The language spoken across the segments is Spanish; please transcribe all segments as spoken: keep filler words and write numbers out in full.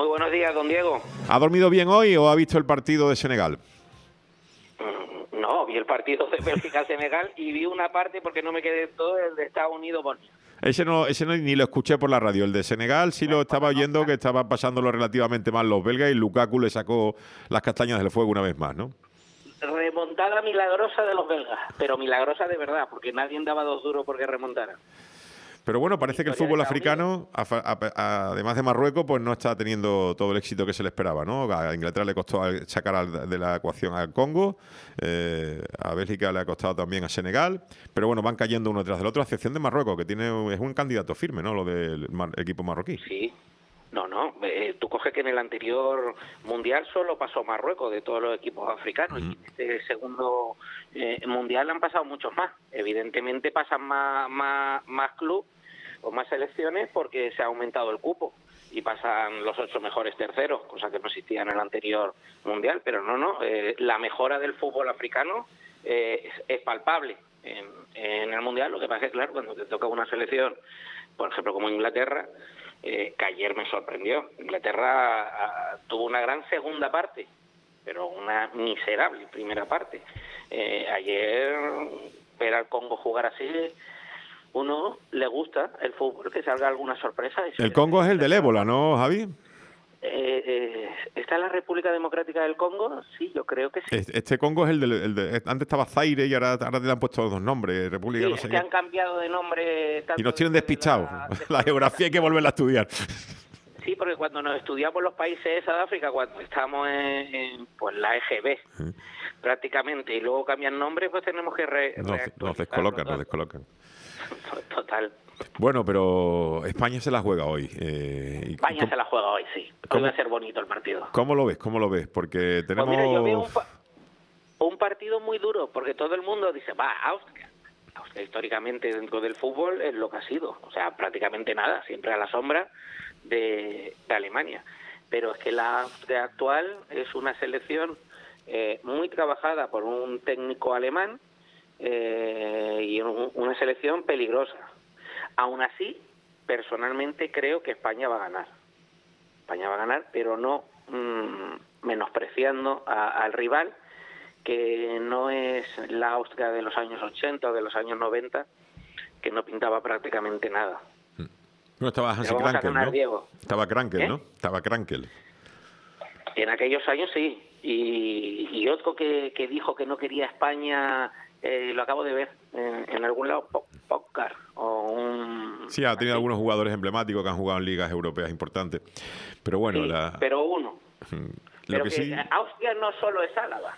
Muy buenos días, don Diego. ¿Ha dormido bien hoy o ha visto el partido de Senegal? No, vi el partido de Bélgica-Senegal y vi una parte porque no me quedé todo el de Estados Unidos-Bosnia. Ese no, ese no ni lo escuché por la radio. El de Senegal sí lo estaba oyendo, que estaban pasándolo relativamente mal los belgas y Lukaku le sacó las castañas del fuego una vez más, ¿no? Remontada milagrosa de los belgas, pero milagrosa de verdad, porque nadie daba dos duros porque remontara. Pero bueno, parece que el fútbol africano, a, a, a, además de Marruecos, pues no está teniendo todo el éxito que se le esperaba, ¿no? A Inglaterra le costó sacar al, de la ecuación al Congo, eh, a Bélgica le ha costado también a Senegal, pero bueno, van cayendo uno tras del otro, a excepción de Marruecos, que tiene es un candidato firme, ¿no? Lo del mar, equipo marroquí. Sí. No, no, eh, tú coges que en el anterior Mundial solo pasó Marruecos de todos los equipos africanos, uh-huh. y en este segundo eh, Mundial han pasado muchos más. Evidentemente pasan más, más, más clubes o más selecciones porque se ha aumentado el cupo y pasan los ocho mejores terceros, cosa que no existía en el anterior Mundial, pero no, no, eh, la mejora del fútbol africano eh, es, es palpable en, en el Mundial. Lo que pasa es que, claro, cuando te toca una selección, por ejemplo, como Inglaterra, Eh, que ayer me sorprendió. Inglaterra a, tuvo una gran segunda parte, pero una miserable primera parte. Eh, ayer ver al Congo jugar así, uno le gusta el fútbol, que salga alguna sorpresa. El Congo es el del ébola, ¿no, Javi? Eh, eh, ¿Está la República Democrática del Congo? Sí, yo creo que sí. Este Congo es el de, el de antes estaba Zaire y ahora, ahora le han puesto dos nombres, República, sí, no sé es qué. que han cambiado de nombre tanto. Y nos tienen despistados. La, la geografía hay que volverla a estudiar. Sí, porque cuando nos estudiamos los países de Sudáfrica, cuando estamos en, en pues la E G B, sí. prácticamente, y luego cambian nombre, pues tenemos que re, nos, nos descolocan, nos descolocan. Total. Bueno, pero España se la juega hoy. Eh, España ¿cómo? se la juega hoy, sí. Hoy va a ser bonito el partido. ¿Cómo lo ves? ¿Cómo lo ves? Porque tenemos... Pues mira, yo veo un, pa un partido muy duro, porque todo el mundo dice, va, Austria. Austria históricamente dentro del fútbol es lo que ha sido. O sea, prácticamente nada, siempre a la sombra de, de Alemania. Pero es que la Austria actual es una selección eh, muy trabajada por un técnico alemán eh, y un, una selección peligrosa. Aún así, personalmente creo que España va a ganar. España va a ganar, pero no mmm, menospreciando a, al rival, que no es la Austria de los años ochenta o de los años noventa, que no pintaba prácticamente nada. No estaba Hansi Krankel, ¿no? Diego. Estaba Krankel, ¿Eh? ¿no? Estaba Krankel. En aquellos años sí. Y, y otro que, que dijo que no quería España... Eh, lo acabo de ver en, en algún lado, Pocar o un... Sí, ha tenido así. Algunos jugadores emblemáticos que han jugado en ligas europeas importantes, pero bueno... Sí, la... pero uno. Lo pero que, que sí... Austria no solo es Álava.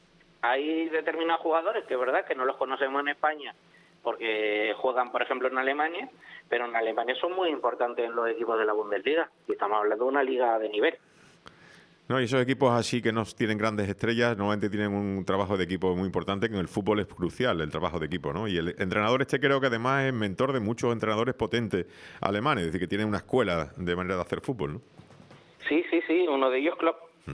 Hay determinados jugadores que es verdad que no los conocemos en España porque juegan, por ejemplo, en Alemania, pero en Alemania son muy importantes en los equipos de la Bundesliga, y estamos hablando de una liga de nivel. No, y esos equipos así que no tienen grandes estrellas, normalmente tienen un trabajo de equipo muy importante, que en el fútbol es crucial el trabajo de equipo, ¿no? Y el entrenador este creo que además es mentor de muchos entrenadores potentes alemanes, es decir, que tienen una escuela de manera de hacer fútbol, ¿no? Sí, sí, sí, uno de ellos, Klopp.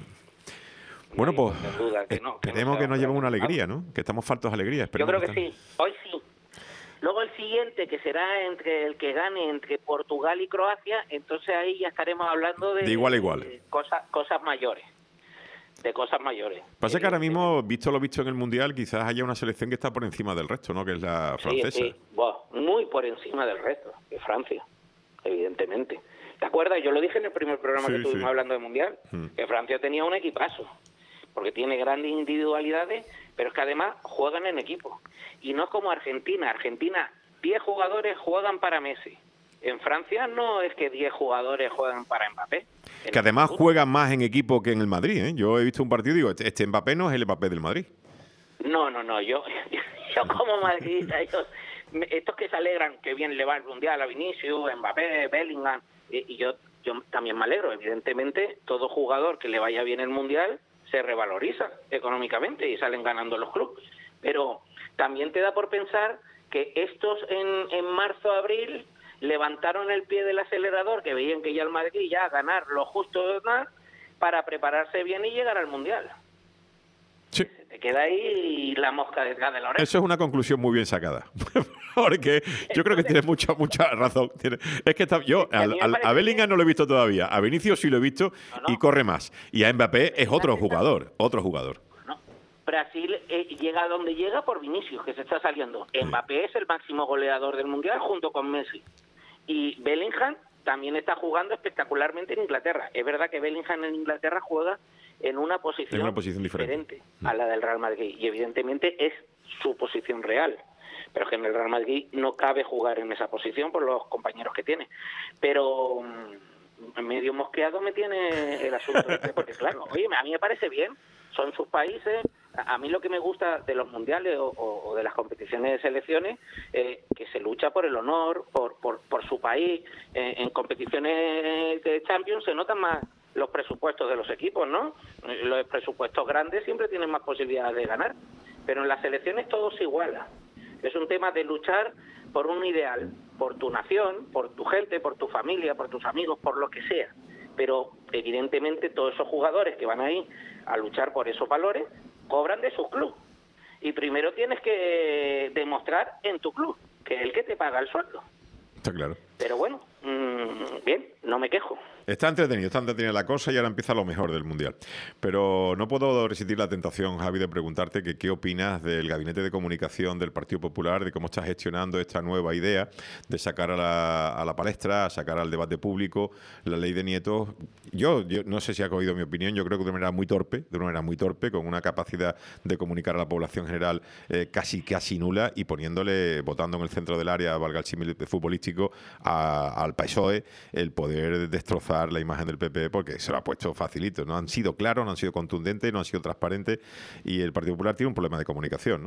Hmm. Bueno, pues que no, esperemos que, no que nos lleven una alegría, ¿no? Que estamos faltos de alegría. Yo creo que, que sí, hoy sí. Luego el siguiente, que será entre el que gane entre Portugal y Croacia, entonces ahí ya estaremos hablando de, de igual a igual. De cosas, cosas mayores. De cosas mayores. Pasa que ahora mismo, visto lo visto en el Mundial, quizás haya una selección que está por encima del resto, ¿no? Que es la francesa. Sí, sí. Bueno, muy por encima del resto, de Francia, evidentemente. ¿Te acuerdas? Yo lo dije en el primer programa sí, que estuvimos sí. hablando del Mundial, hmm. que Francia tenía un equipazo, porque tiene grandes individualidades, pero es que además juegan en equipo. Y no es como Argentina. Argentina, diez jugadores juegan para Messi. En Francia no es que diez jugadores juegan para Mbappé. Que además juegan más en equipo que en el Madrid, ¿eh? Yo he visto un partido y digo, este Mbappé no es el Mbappé del Madrid. No, no, no. Yo, yo como madridista, ellos, estos que se alegran que bien le va el Mundial a Vinicius, Mbappé, Bellingham, y, y yo, yo también me alegro. Evidentemente, todo jugador que le vaya bien el Mundial se revaloriza económicamente y salen ganando los clubes. Pero también te da por pensar que estos en, en marzo, abril, levantaron el pie del acelerador, que veían que ya el Madrid ya a ganar lo justo de ganar, para prepararse bien y llegar al Mundial. Sí. Te queda ahí la mosca detrás de la oreja. Eso es una conclusión muy bien sacada. Porque yo creo que tienes mucha mucha razón. Es que está, yo a, al, al, a Bellingham no lo he visto todavía. A Vinicius sí lo he visto no, no. y corre más. Y a Mbappé es otro jugador. Otro jugador. No. Brasil eh, llega donde llega por Vinicius, que se está saliendo. Sí. Mbappé es el máximo goleador del Mundial junto con Messi. Y Bellingham también está jugando espectacularmente en Inglaterra. Es verdad que Bellingham en Inglaterra juega en una posición, en una posición diferente. diferente a la del Real Madrid. Y evidentemente es su posición real. Pero que en el Real Madrid no cabe jugar en esa posición por los compañeros que tiene. Pero mmm, medio mosqueado me tiene el asunto este, porque claro, oye, a mí me parece bien, son sus países. A mí lo que me gusta de los mundiales o, o de las competiciones de selecciones eh, que se lucha por el honor, por, por, por su país. Eh, en competiciones de Champions se notan más los presupuestos de los equipos, ¿no? Los presupuestos grandes siempre tienen más posibilidades de ganar, pero en las selecciones todo se iguala. Es un tema de luchar por un ideal, por tu nación, por tu gente, por tu familia, por tus amigos, por lo que sea. Pero evidentemente todos esos jugadores que van ahí a luchar por esos valores cobran de sus clubes. Y primero tienes que demostrar en tu club, que es el que te paga el sueldo. Está claro. Pero bueno, mmm, bien, no me quejo. Está entretenido, está entretenida la cosa y ahora empieza lo mejor del Mundial. Pero no puedo resistir la tentación, Javi, de preguntarte que qué opinas del Gabinete de Comunicación del Partido Popular, de cómo está gestionando esta nueva idea de sacar a la, a la palestra, a sacar al debate público la ley de nietos. Yo, yo no sé si ha cogido mi opinión, yo creo que de una manera muy torpe, de una manera muy torpe, con una capacidad de comunicar a la población general eh, casi casi nula y poniéndole, votando en el centro del área, valga el símil futbolístico, a, al P S O E el poder destrozar la imagen del P P, porque se lo ha puesto facilito. No han sido claros, no han sido contundentes, no han sido transparentes y el Partido Popular tiene un problema de comunicación, ¿no?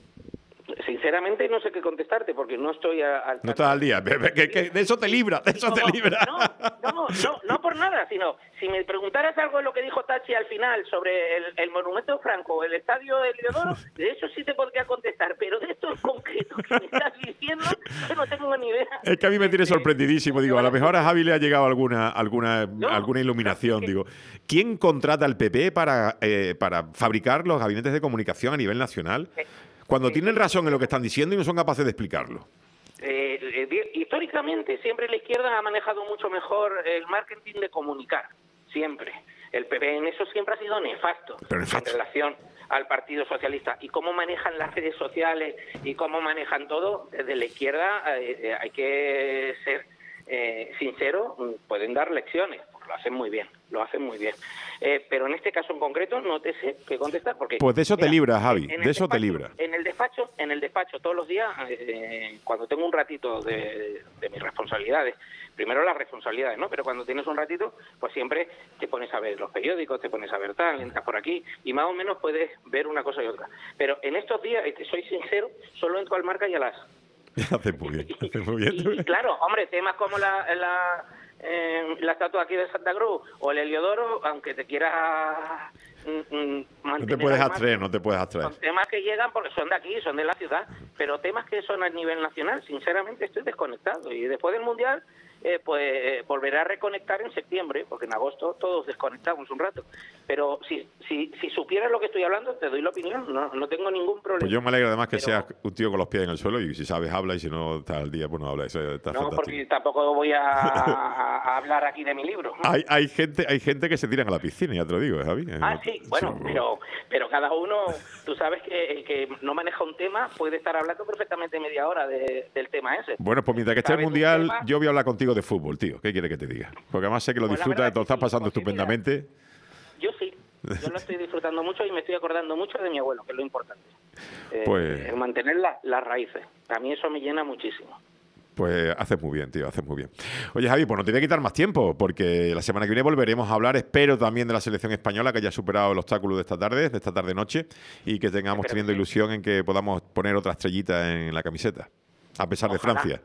Sinceramente no sé qué contestarte porque no estoy al... No estás al día, que, que de eso te libra, de eso no, te libra. No, no, no, no por nada, sino si me preguntaras algo de lo que dijo Tachi al final sobre el, el monumento Franco, el estadio del Heliodoro, de eso sí te podría contestar, pero de esto en concreto que me estás diciendo, yo no tengo ni idea. Es que a mí me tiene sorprendidísimo, digo, a lo mejor a Javi le ha llegado alguna alguna no, alguna iluminación, no, digo. ¿Quién contrata al P P para, eh, para fabricar los gabinetes de comunicación a nivel nacional? Cuando tienen razón en lo que están diciendo y no son capaces de explicarlo. Eh, eh, históricamente siempre la izquierda ha manejado mucho mejor el marketing de comunicar, siempre. El P P en eso siempre ha sido nefasto, Pero nefasto. en relación al Partido Socialista. Y cómo manejan las redes sociales y cómo manejan todo, desde la izquierda eh, eh, hay que ser eh, sincero, pueden dar lecciones. Lo hacen muy bien, lo hacen muy bien. Eh, pero en este caso en concreto no te sé qué contestar porque... Pues de eso mira, te libras, Javi, de eso despacho, te libras. En el despacho, en el despacho todos los días, eh, cuando tengo un ratito de, de mis responsabilidades, primero las responsabilidades, ¿no? Pero cuando tienes un ratito, pues siempre te pones a ver los periódicos, te pones a ver tal, entras por aquí y más o menos puedes ver una cosa y otra. Pero en estos días, y te soy sincero, solo entro al Marca y a las... Haces muy bien, haces muy bien. Y, y claro, hombre, temas como la... la Eh, la estatua aquí de Santa Cruz o el Heliodoro, aunque te quieras mm, mm, mantener, no te puedes abstraer, no te puedes abstraer. Son temas que llegan porque son de aquí, son de la ciudad, pero temas que son a nivel nacional, sinceramente estoy desconectado y después del Mundial eh, pues eh, volveré a reconectar en septiembre, porque en agosto todos desconectamos un rato, pero si si, si supieras lo que estoy hablando te doy la opinión, no, no tengo ningún problema. Pues yo me alegro además que pero, seas un tío con los pies en el suelo y si sabes habla y si no estás al día pues no habla, eso está no, fantástico. porque tampoco voy a, a, a hablar aquí de mi libro. Hay, hay gente hay gente que se tiran a la piscina, ya te lo digo, Javi. Ah, sí, bueno, sí, pero pero cada uno, tú sabes que el que no maneja un tema puede estar hablando perfectamente media hora de, del tema ese. Bueno, pues mientras que esté el Mundial, tema, yo voy a hablar contigo de fútbol, tío. ¿Qué quiere que te diga? Porque además sé que lo pues disfrutas, te lo estás sí, pasando estupendamente. Mira, yo sí, yo lo estoy disfrutando mucho y me estoy acordando mucho de mi abuelo, que es lo importante. Eh, pues... mantener la, las raíces. A mí eso me llena muchísimo. Pues haces muy bien, tío, haces muy bien. Oye, Javi, pues no te voy a quitar más tiempo, porque la semana que viene volveremos a hablar, espero también de la selección española, que haya superado el obstáculo de esta tarde, de esta tarde-noche, y que tengamos espero teniendo que... ilusión en que podamos poner otra estrellita en la camiseta, a pesar Ojalá. de Francia.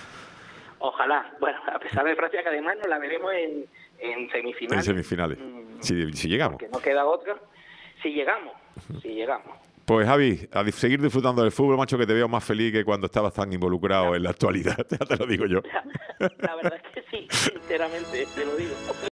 Ojalá. Bueno, a pesar de Francia, que además nos la veremos en, en semifinales. En semifinales, mm, si, si llegamos. Porque no queda otra. Si llegamos, si llegamos. Pues Javi, a seguir disfrutando del fútbol, macho, que te veo más feliz que cuando estabas tan involucrado no. en la actualidad, ya te lo digo yo. La, la verdad es que sí, sinceramente, te lo digo.